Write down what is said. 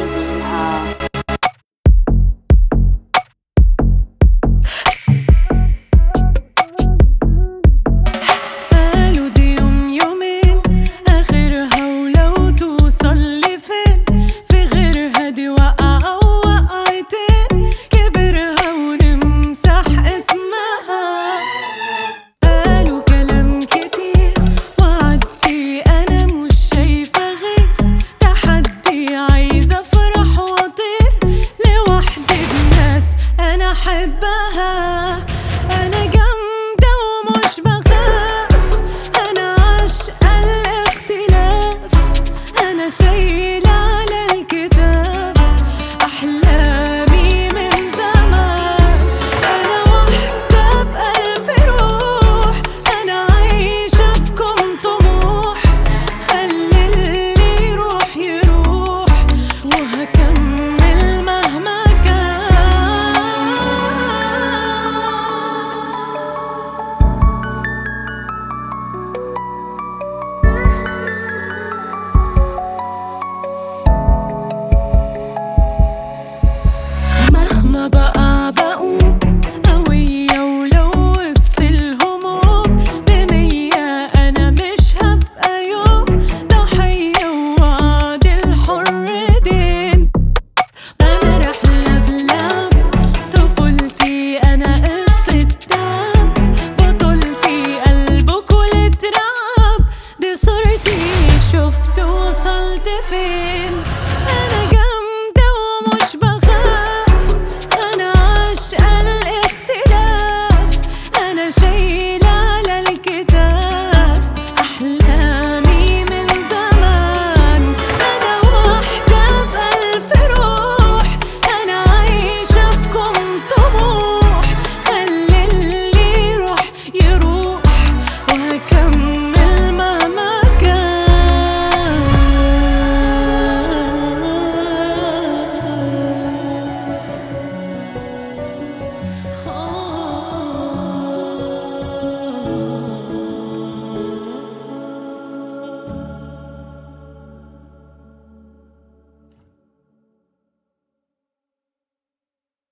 عايزينها. قالوا دي يوم يومين آخرها، ولو توصل لفين في غيرها دي وقعة ووقعتين كبرها ونمسح اسمها. قالوا كلام كتير وعدي، أنا مش شايفة غير تحدي، عايزة أفرح وأطير لوحدي بناس أنا أحبها.